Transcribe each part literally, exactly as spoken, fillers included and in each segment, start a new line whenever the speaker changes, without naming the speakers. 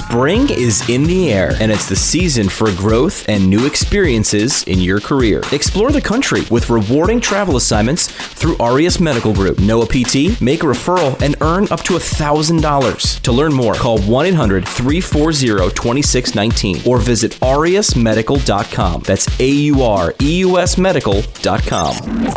Spring is in the air, and it's the season for growth and new experiences in your career. Explore the country with rewarding travel assignments through Aureus Medical Group. Know a P T, make a referral, and earn up to one thousand dollars. To learn more, call one eight hundred, three four zero, two six one nine or visit aureus medical dot com. That's A U R E U S medical dot com.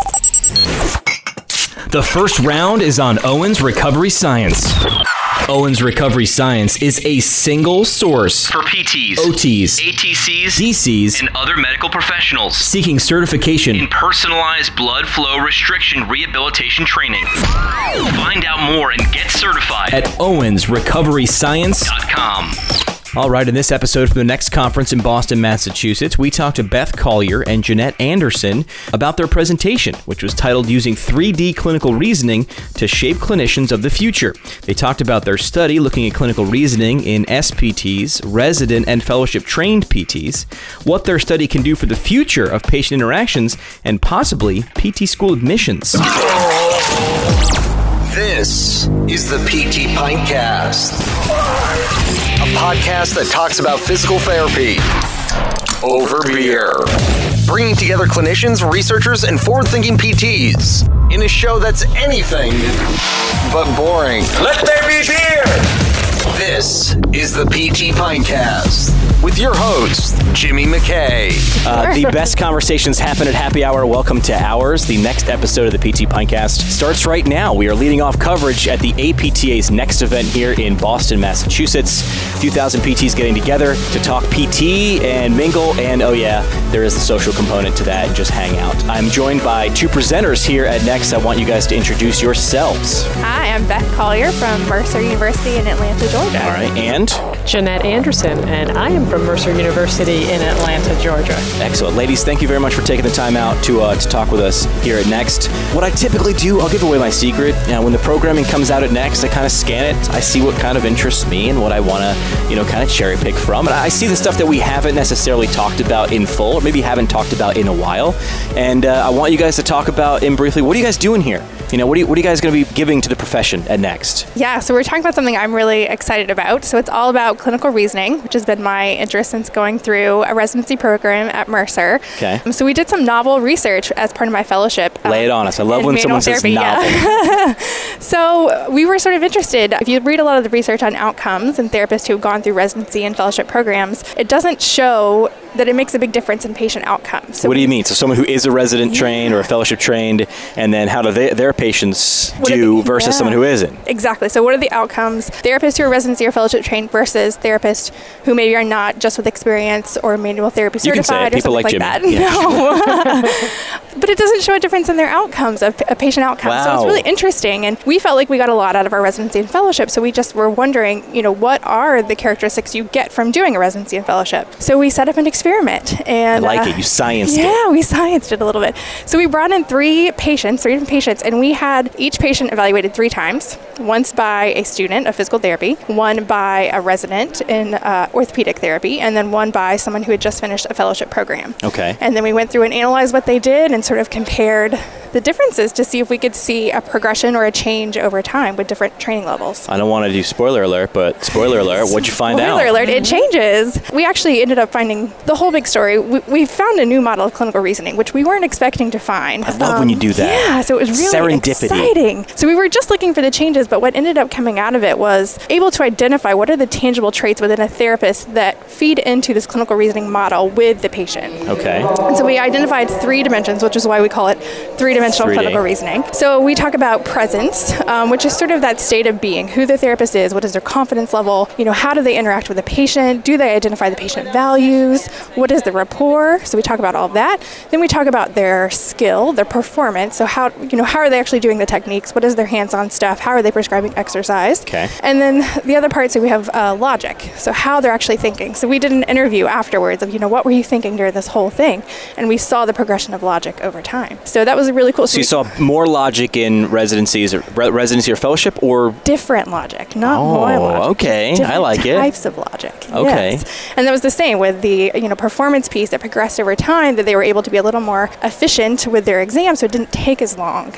The first round is on Owens Recovery Science. Owens Recovery Science is a single source
for P Ts,
O Ts,
A T Cs,
D Cs,
and other medical professionals
seeking certification
in personalized blood flow restriction rehabilitation training. Find out more and get certified
at owens recovery science
dot com.
All right, in this episode from the Next Conference in Boston, Massachusetts, we talked to Beth Collier and Jeanette Anderson about their presentation, which was titled Using three D Clinical Reasoning to Shape Clinicians of the Future. They talked about their study looking at clinical reasoning in S P Ts, resident and fellowship-trained P Ts, what their study can do for the future of patient interactions, and possibly P T school admissions.
This is the P T Pintcast, a podcast that talks about physical therapy over beer, bringing together clinicians, researchers, and forward-thinking P Ts in a show that's anything but boring. Let there be beer! This is the P T Pintcast with your host, Jimmy McKay.
Uh, the best conversations happen at happy hour. Welcome to ours. The next episode of the P T Pintcast starts right now. We are leading off coverage at the A P T A's next event here in Boston, Massachusetts. A few thousand P Ts getting together to talk P T and mingle, and oh yeah, there is the social component to that, and just hang out. I'm joined by two presenters here at Next. I want you guys to introduce yourselves.
Hi, I'm Beth Collier from Mercer University in Atlanta, Georgia.
All right, and?
Jeanette Anderson, and I am from Mercer University in Atlanta, Georgia.
Excellent. Ladies, thank you very much for taking the time out to uh, to talk with us here at Next. What I typically do, I'll give away my secret. Now, when the programming comes out at Next, I kind of scan it. I see what kind of interests me and what I want to, you know, kind of cherry pick from. And I see the stuff that we haven't necessarily talked about in full, or maybe haven't talked about in a while. And uh, I want you guys to talk about, in briefly, what are you guys doing here? You know, what are you, what are you guys going to be giving to the profession at Next?
Yeah, so we're talking about something I'm really excited about. So it's all about clinical reasoning, which has been my interest since going through a residency program at Mercer.
Okay.
Um, so we did some novel research as part of my fellowship.
Lay it
um,
on us. I love when someone says
therapy,
novel.
Yeah. So we were sort of interested. If you read a lot of the research on outcomes and therapists who have gone through residency and fellowship programs, it doesn't show that it makes a big difference in patient outcomes. So
what do you mean? So someone who is a resident yeah. trained or a fellowship trained, and then how do they, their patients
what
do
the,
versus
yeah.
someone who isn't?
Exactly. So what are the outcomes? Therapists who are residency or fellowship trained versus therapists who maybe are not just with experience or manual therapy certified
you can say it.
or
People
something
like,
like
Jimmy.
that.
Yeah.
No. But it doesn't show a difference in their outcomes, of a patient outcomes.
Wow.
So it's really interesting. And we felt like we got a lot out of our residency and fellowship. So we just were wondering, you know, what are the characteristics you get from doing a residency and fellowship? So we set up an experiment. And,
I like
uh,
it. You scienced
yeah,
it.
Yeah, we scienced it a little bit. So we brought in three patients, three different patients, and we had each patient evaluated three times. Once by a student of physical therapy, one by a resident in uh, orthopedic therapy, and then one by someone who had just finished a fellowship program.
Okay.
And then we went through and analyzed what they did and sort of compared the differences to see if we could see a progression or a change over time with different training levels.
I don't want to do spoiler alert, but spoiler alert, what'd you find
spoiler
out?
Spoiler alert, it changes. We actually ended up finding the whole big story. We, we found a new model of clinical reasoning, which we weren't expecting to find.
I love um, when you do that.
Yeah, so it was really
serendipity.
Exciting. So we were just looking for the changes, but what ended up coming out of it was able to identify what are the tangible traits within a therapist that feed into this clinical reasoning model with the patient.
Okay.
And so we identified three dimensions, which is why we call it three-dimensional
three D.
clinical reasoning. So we talk about presence, um, which is sort of that state of being, who the therapist is, what is their confidence level, you know, how do they interact with the patient, do they identify the patient values, what is the rapport, so we talk about all of that. Then we talk about their skill, their performance, so how, you know, how are they actually doing the techniques, what is their hands-on stuff, how are they prescribing exercise.
Okay.
And then the other part, so we have uh, logic, so how they're actually thinking. So we did an interview afterwards of, you know, what were you thinking during this whole thing? And we saw the progression of logic over time. So that was really cool.
So you saw more logic in residencies, or re- residency or fellowship, or
different logic, not
oh,
more logic.
okay,
different
I like it.
Types of logic.
Okay.
Yes. And that was the same with the, you know, performance piece that progressed over time. That they were able to be a little more efficient with their exam, so it didn't take as long.
The student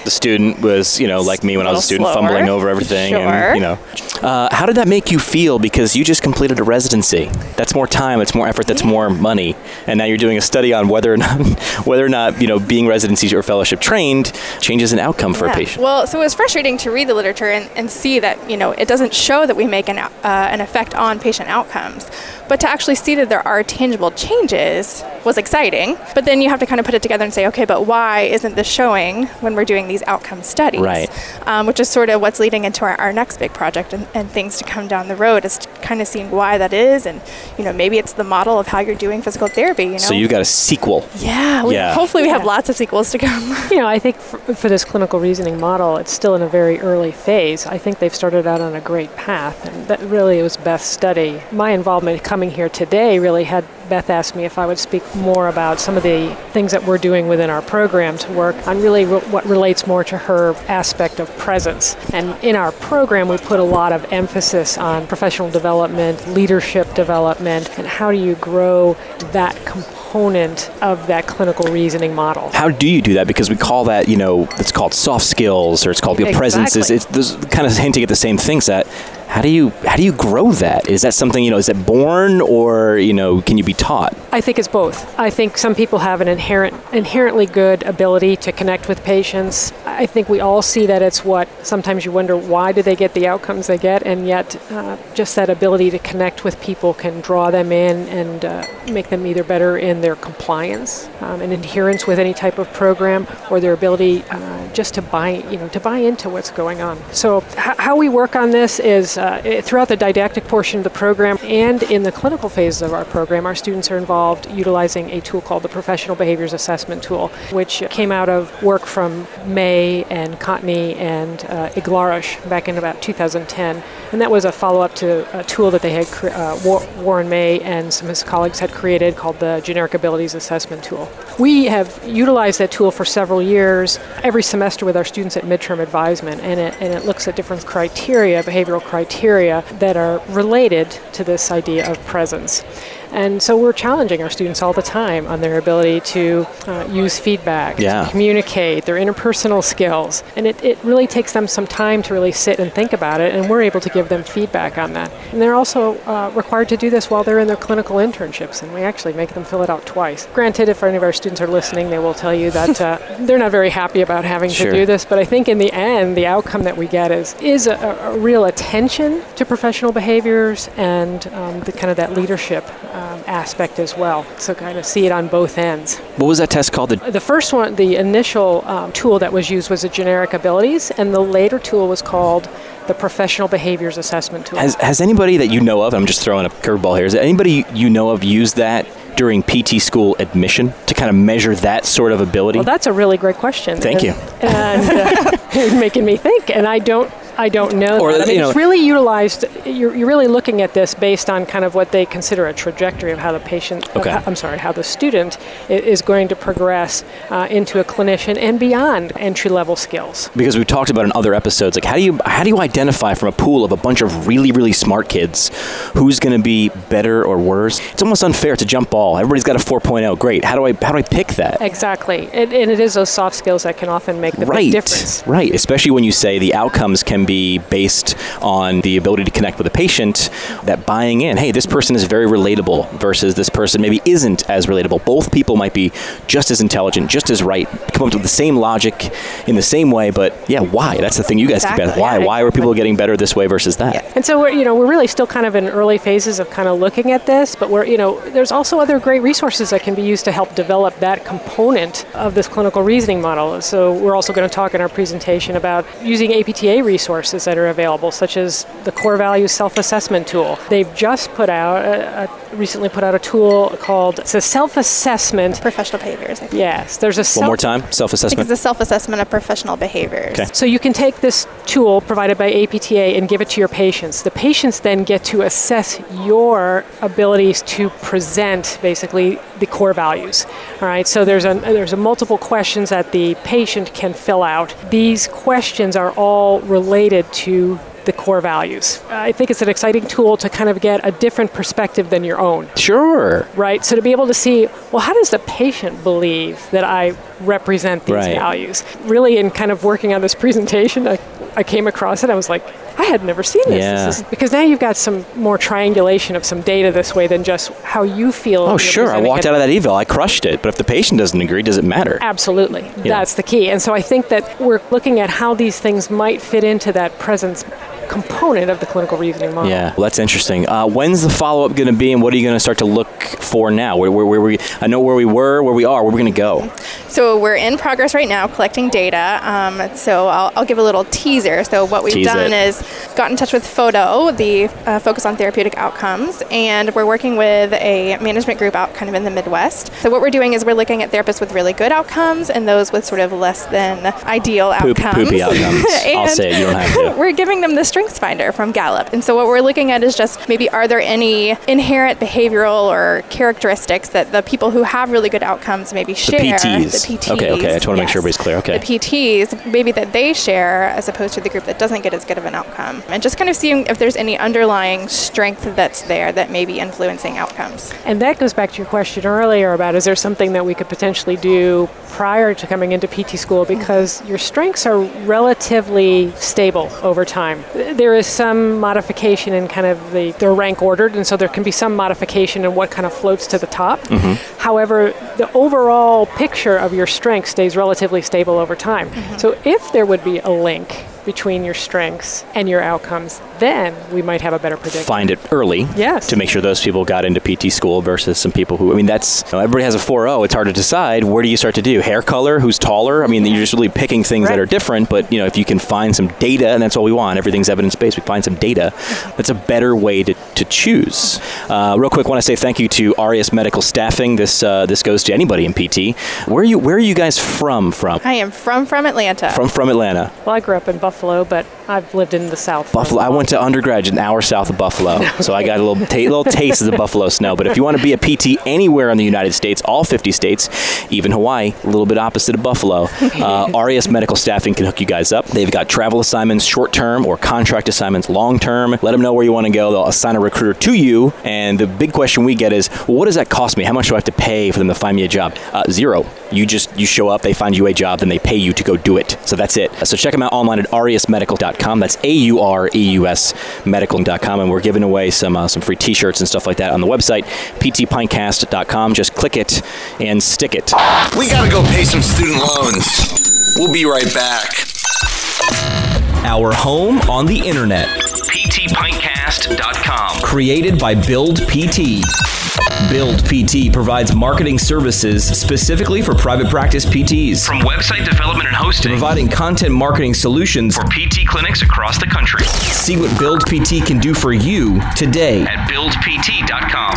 student was, you know, like me when I was a student,
slower.
fumbling over everything.
Sure.
And, you know, uh, how did that make you feel? Because you just completed a residency. That's more time. It's more effort. That's more money. And now you're doing a study on whether or not, whether or not, you know, being residency or fellowship trained changes an outcome for
yeah.
a patient.
Well, so it was frustrating to read the literature and, and see that, you know, it doesn't show that we make an, uh, an effect on patient outcomes. But to actually see that there are tangible changes was exciting. But then you have to kind of put it together and say, okay, but why isn't this showing when we're doing these outcome studies?
Right.
Um, which is sort of what's leading into our, our next big project and, and things to come down the road is kind of seeing why that is. And, you know, maybe it's the model of how you're doing physical therapy, you know?
So you got a sequel.
Yeah. We,
Yeah.
Hopefully we have
Yeah.
lots of sequels to come.
You know, I think for, for this clinical reasoning model, it's still in a very early phase. I think they've started out on a great path, and that really was Beth's study. My involvement coming here today really had Beth asked me if I would speak more about some of the things that we're doing within our program to work on really re- what relates more to her aspect of presence. And in our program, we put a lot of emphasis on professional development, leadership development, and how do you grow that component of that clinical reasoning model.
How do you do that? Because we call that, you know, it's called soft skills or it's called your
Exactly.
presence. It's, it's there's kind of hinting at the same things. That how do you how do you grow that? Is that something, you know, is it born or, you know, can you be taught?
I think it's both. I think some people have an inherent, inherently good ability to connect with patients. I think we all see that it's what sometimes you wonder, why do they get the outcomes they get? And yet uh, just that ability to connect with people can draw them in and uh, make them either better in their compliance um, and adherence with any type of program, or their ability uh, just to buy, you know, to buy into what's going on. So h- how we work on this is uh, throughout the didactic portion of the program and in the clinical phases of our program, our students are involved utilizing a tool called the Professional Behaviors Assessment Tool, which came out of work from May and Cotney and uh, Iglarush back in about two thousand ten. And that was a follow-up to a tool that they had, cre- uh, War- Warren May and some of his colleagues had created called the Generic Abilities Assessment Tool. We have utilized that tool for several years, every semester with our students at midterm advisement, and it, and it looks at different criteria, behavioral criteria, that are related to this idea of presence. And so we're challenging our students all the time on their ability to uh, use feedback,
Yeah.
to communicate, their interpersonal skills. And it, it really takes them some time to really sit and think about it, and we're able to give them feedback on that. And they're also uh, required to do this while they're in their clinical internships, and we actually make them fill it out twice. Granted, if any of our students are listening, they will tell you that uh, they're not very happy about having
Sure.
to do this, but I think in the end, the outcome that we get is, is a, a real attention to professional behaviors and um, the kind of that leadership um, aspect as well. So kind of see it on both ends.
What was that test called? The,
The first one, the initial um, tool that was used was a generic abilities, and the later tool was called the Professional Behaviors Assessment Tool.
has has anybody that you know of? I'm just throwing a curveball here. Has anybody you know of used that during P T school admission to kind of measure that sort of ability?
Well, that's a really great question.
Thank
and,
you.
And uh, it's making me think, and I don't I don't know.
Or,
that. I mean,
you know-
it's really utilized. You're, you're really looking at this based on kind of what they consider a trajectory of how the patient. of
Okay.
how- I'm sorry, how the student i- is going to progress uh, into a clinician and beyond entry level skills.
Because we talked about in other episodes, like how do you how do you identify from a pool of a bunch of really really smart kids who's going to be better or worse? It's almost unfair to jump ball. Everybody's got a four point oh. Great. How do I how do I pick that?
Exactly, and, and it is those soft skills that can often make the
Right,
big difference.
right. Especially when you say the outcomes can be based on the ability to connect with a patient, that buying in, hey, this person is very relatable versus this person maybe isn't as relatable. Both people might be just as intelligent, just as right, come up with the same logic in the same way, but yeah, why? That's the thing you guys keep
Exactly.
asking. Why?
Yeah,
Why were people getting better this way versus that?
And so we're, you know, we're really still kind of in early phases of kind of looking at this, but we're, you know, there's also other great resources that can be used to help develop that component of this clinical reasoning model. So we're also going to talk in our presentation about using A P T A resources that are available, such as the Core Values Self-Assessment Tool. They've just put out, a, a, recently put out a tool called, it's a self-assessment.
Professional behaviors, I think.
Yes, there's a
One
self-
more time,
I think
self-assessment.
it's a self-assessment of professional behaviors.
Okay.
So you can take this tool provided by A P T A and give it to your patients. The patients then get to assess your abilities to present basically the core values. All right. So there's a there's a multiple questions that the patient can fill out. These questions are all related to the core values. I think it's an exciting tool to kind of get a different perspective than your own.
Sure.
Right? So to be able to see, well, how does the patient believe that I represent these
right.
values? Really, in kind of working on this presentation, I, I came across it. I was like, I had never seen this.
Yeah.
this is, because now you've got some more triangulation of some data this way than just how you feel.
Oh, sure. I walked
it.
out of that eval. I crushed it. But if the patient doesn't agree, does it matter?
Absolutely.
Yeah.
That's the key. And so I think that we're looking at how these things might fit into that presence component of the clinical reasoning model.
Yeah, well, that's interesting. Uh, when's the follow-up going to be, and what are you going to start to look for now? Where, where, where we? I know where we were, where we are, where we're going to go.
So we're in progress right now, collecting data. Um, so I'll, I'll give a little teaser. So what we've
Tease
done
it.
is got in touch with FOTO, the uh, Focus on Therapeutic Outcomes, and we're working with a management group out kind of in the Midwest. So what we're doing is we're looking at therapists with really good outcomes and those with sort of less than ideal
Poop,
outcomes.
poopy outcomes. I'll say it. You don't have to.
We're giving them the Strengths Finder from Gallup. And so what we're looking at is just maybe are there any inherent behavioral or characteristics that the people who have really good outcomes maybe share?
The P Ts.
The P Ts.
Okay, okay. I just want to make sure everybody's clear. Okay.
The P Ts, maybe that they share as opposed to the group that doesn't get as good of an outcome. And just kind of seeing if there's any underlying strength that's there that may be influencing outcomes.
And that goes back to your question earlier about is there something that we could potentially do prior to coming into P T school, because your strengths are relatively stable over time. There is some modification in kind of the, they're rank ordered, and so there can be some modification in what kind of floats to the top. Mm-hmm. However, the overall picture of your strength stays relatively stable over time. Mm-hmm. So if there would be a link between your strengths and your outcomes, then we might have a better prediction.
Find it early.
Yes.
To make sure those people got into P T school versus some people who, I mean, that's, you know, everybody has a four oh. It's hard to decide. Where do you start to do? Hair color? Who's taller? I mean, you're just really picking things
right.
that are different, but, you know, if you can find some data, and that's all we want, everything's evidence-based, we find some data, that's a better way to, to choose. Uh, real quick, I want to say thank you to Aureus Medical Staffing. This uh, this goes to anybody in P T. Where are you, where are you guys from, from?
I am from, from Atlanta.
From, from Atlanta.
Well, I grew up in Buffalo, but I've lived in the South.
Buffalo. I went to undergrad an hour south of Buffalo, no. so I got a little, ta- little taste of the Buffalo snow. But if you want to be a P T anywhere in the United States, all fifty states, even Hawaii, a little bit opposite of Buffalo, uh, Aureus Medical Staffing can hook you guys up. They've got travel assignments, short-term or contract assignments, long-term. Let them know where you want to go. They'll assign a recruiter to you. And the big question we get is, well, what does that cost me? How much do I have to pay for them to find me a job? Uh, zero. You just you show up, they find you a job, then they pay you to go do it. So that's it. So check them out online at aureus medical dot com. That's A U R E U S medical dot com. And we're giving away some uh, some free t-shirts and stuff like that on the website, p t pintcast dot com. Just click it and stick it.
We gotta go pay some student loans. We'll be right back.
Our home on the internet. p t pintcast dot com. Created by Build P T. Build P T provides marketing services specifically for private practice P Ts. From website development and hosting, providing content marketing solutions for P T clinics across the country. See what Build P T can do for you today at build p t dot com.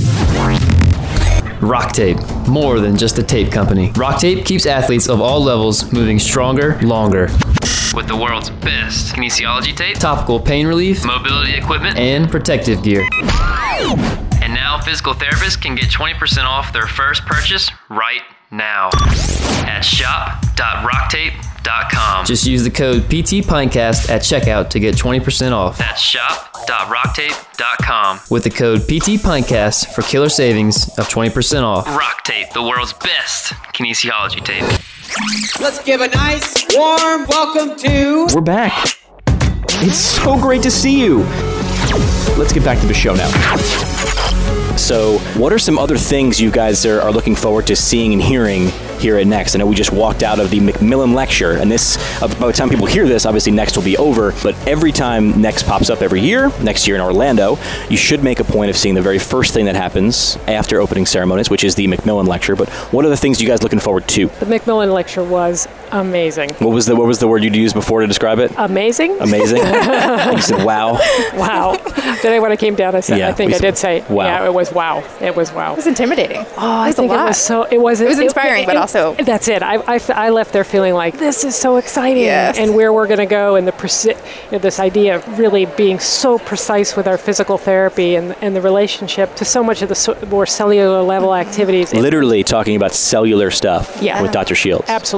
Rock Tape, more than just a tape company. Rock Tape keeps athletes of all levels moving stronger, longer.
With the world's best kinesiology tape,
Topical pain relief,
mobility equipment,
and protective gear.
And now physical therapists can get twenty percent off their first purchase right now at shop dot rock tape dot com.
Just use the code P T Pintcast at checkout to get twenty percent off.
That's shop dot rock tape dot com.
With the code P T Pintcast for killer savings of twenty percent off.
Rock Tape, the world's best kinesiology tape.
Let's give a nice, warm welcome to...
We're back. It's so great to see you. Let's get back to the show now. So, what are some other things you guys are, are looking forward to seeing and hearing here at Next? I know we just walked out of the Macmillan Lecture, and this, uh, by the time people hear this, obviously Next will be over, but every time Next pops up every year, next year in Orlando, you should make a point of seeing the very first thing that happens after opening ceremonies, which is the Macmillan Lecture. But what are the things you guys looking forward to?
The Macmillan Lecture was amazing.
What was the what was the word you'd used before to describe it?
Amazing?
Amazing? You said wow.
Wow. Then when I came down, I said,
Yeah,
I think
we
I
said,
did say,
wow.
yeah, it was wow. It was wow.
It was intimidating.
Oh, I
was a
think it
lot.
was so, it was,
It was inspiring, but also-
That's it. I, I, I left there feeling like, this is so exciting.
Yes.
And where we're going to go, and the preci- you know, this idea of really being so precise with our physical therapy and, and the relationship to so much of the so, more cellular level activities. It-
Literally talking about cellular stuff
Yeah.
with Doctor Shields.
Absolutely.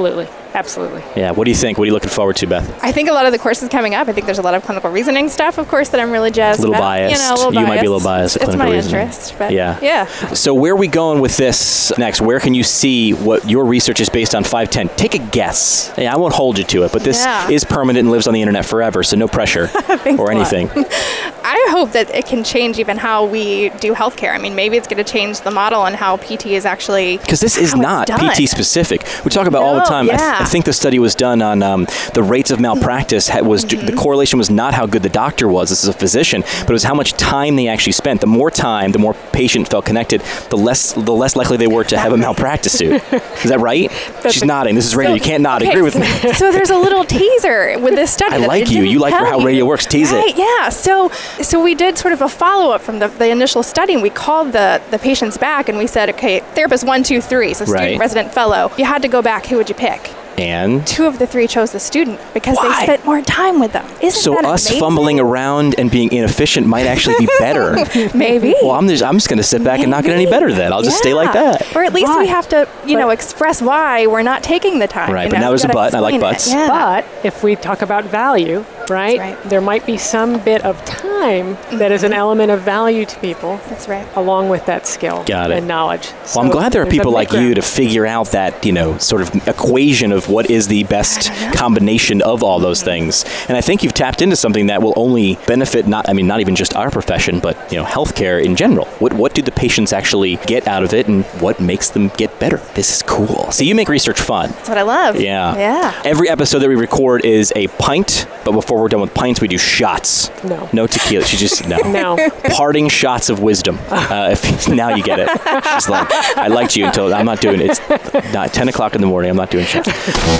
Absolutely.
Yeah. What do you think? What are you looking forward to, Beth?
I think a lot of the courses coming up, I think there's a lot of clinical reasoning stuff, of course, that I'm really jazzed
A little
about.
biased.
You know, a little
You
biased.
might be a little biased at
It's
clinical
my
reasoning.
interest, but
Yeah.
yeah.
So where are we going with this next? Where can you see what your research is based on five ten? Take a guess. Yeah, I won't hold you to it, but this
Yeah.
is permanent and lives on the internet forever, so no pressure
Thanks
or
a lot.
anything.
I hope that it can change even how we do healthcare. I mean, maybe it's going to change the model and how P T is actually
Because this is
how it's
not
done.
P T specific. We talk about all the
No,
time. I, th-
yeah.
I think the study was done on um, the rates of malpractice. Ha- was
Mm-hmm.
the correlation was not how good the doctor was. This is a physician, but it was how much time they actually spent. The more time, the more patient felt connected, the less the less likely they were to have a malpractice suit. Is that right? She's
a-
nodding. This is radio.
So-
you can't nod.
okay,
Agree with
so,
me.
So there's a little teaser with this study.
I
that
like
it
you.
didn't
You like
tell
how
you.
radio works. Tease it.
Right, yeah. So so we did sort of a follow-up from the, the initial study, and we called the, the patients back, and we said, okay, therapist one, two, three, so student,
Right.
resident, fellow. You had to go back. Who would you pick?
And
Two of the three chose the student because
Why?
they spent more time with them. Isn't
so
that
us
amazing?
fumbling around and being inefficient might actually be better.
Maybe.
Well, I'm just I'm just going to sit back and not get any better then. I'll just stay like
Yeah.
that.
Or at least
Why?
we have to, you know,
But-
express why we're not taking the time.
Right,
you
but
know?
now
We
there's a
gotta
but. I like
explain it.
buts.
Yeah.
But if we talk about value, right,
right.
there might be some bit of time that is an element of value to people
That's right.
along with that skill
Got it.
and knowledge.
Well, I'm
So
glad there are
there's a
people like you
mid-ground.
to figure out that, you know, sort of equation of what is the best combination of all those things. And I think you've tapped into something that will only benefit not, I mean, not even just our profession, but, you know, healthcare in general. What what do the patients actually get out of it and what makes them get better? This is cool. So you make research fun.
That's what I love.
Yeah.
Yeah.
Every episode that we record is a pint, but before we're done with pints, we do shots.
No.
No tequila. She just, no.
No.
Parting shots of wisdom. Uh, if, now you get it. She's like, I liked you until I'm not doing it. It's not ten o'clock in the morning. I'm not doing shots.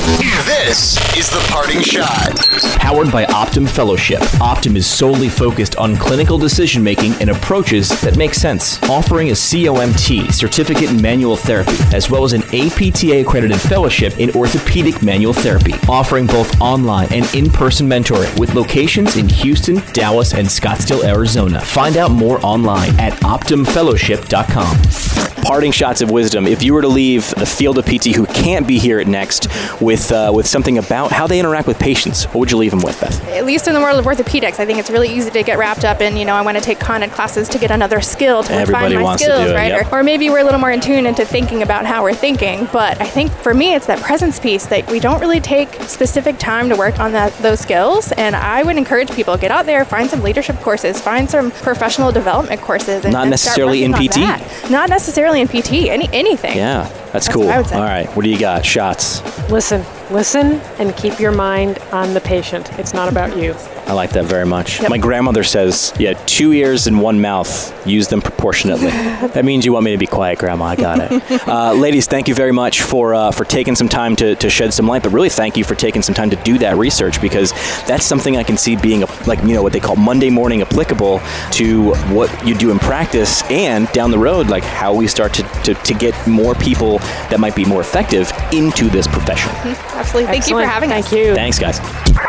This is the parting shot.
Powered by Optum Fellowship. Optum is solely focused on clinical decision making and approaches that make sense, offering a C O M T, Certificate in Manual Therapy, as well as an A P T A accredited fellowship in orthopedic manual therapy, offering both online and in-person mentoring with locations in Houston, Dallas, and Scottsdale, Arizona. Find out more online at optum fellowship dot com.
Parting shots of wisdom. If you were to leave the field of P T who can't be here at Next with uh, with something about how they interact with patients, what would you leave them with, Beth?
At least in the world of orthopedics, I think it's really easy to get wrapped up in, you know, I want to take Con Ed classes to get another skill to
Everybody
refine my
wants to
skills,
do it,
right?
yep.
Or, or maybe we're a little more in tune into thinking about how we're thinking. But I think for me, it's that presence piece that we don't really take specific time to work on that those skills. And I would encourage people, get out there, find some leadership courses, find some professional development courses. And,
Not
and start
necessarily in
working
P T?
on that. Not necessarily in P T, any anything.
Yeah, that's,
That's
cool.
what I would say.
All right, what do you got? Shots.
Listen, listen, and keep your mind on the patient. It's not about you.
I like that very much.
Yep.
My grandmother says, yeah, two ears and one mouth. Use them proportionately. That means you want me to be quiet, Grandma. I got it. uh, ladies, thank you very much for uh, for taking some time to, to shed some light, but really thank you for taking some time to do that research, because that's something I can see being, a, like, you know, what they call Monday morning applicable to what you do in practice, and down the road, like how we start to, to, to get more people that might be more effective into this profession.
Absolutely. Thank you for
Excellent.
having us.
Thank you.
Thanks, guys.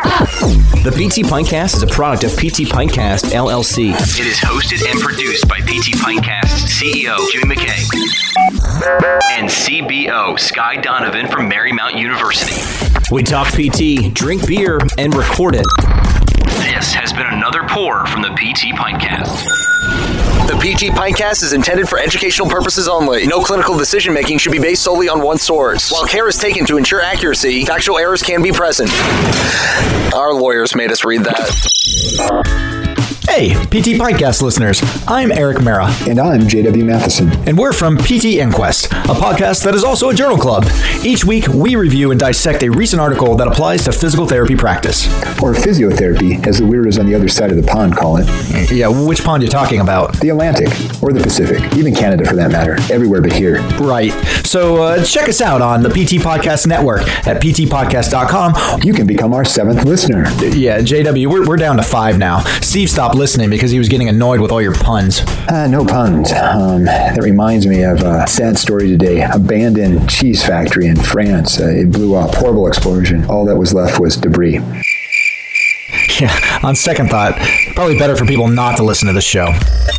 The P T Pintcast is a product of P T Pintcast, L L C.
It is hosted and produced by P T Pintcast C E O Jimmy McKay and C B O Sky Donovan from Marymount University.
We talk P T, drink beer, and record it.
This has been another pour from the P T Pintcast.
The P T Pintcast is intended for educational purposes only. No clinical decision making should be based solely on one source. While care is taken to ensure accuracy, factual errors can be present. Our lawyers made us read that.
Hey, P T Podcast listeners, I'm Eric Mara.
And I'm J W Matheson.
And we're from P T Inquest, a podcast that is also a journal club. Each week, we review and dissect a recent article that applies to physical therapy practice.
Or physiotherapy, as the weirdos on the other side of the pond call it.
Yeah, which pond are you talking about?
The Atlantic, or the Pacific, even Canada for that matter, everywhere but here.
Right. So uh, check us out on the P T Podcast Network at p t podcast dot com.
You can become our seventh listener.
Yeah, J W, we're, we're down to five now. Steve stopped listening because he was getting annoyed with all your puns.
Uh, no puns. Um, that reminds me of a sad story today. Abandoned cheese factory in France. Uh, it blew up. Horrible explosion. All that was left was debris.
Yeah, on second thought, probably better for people not to listen to this show.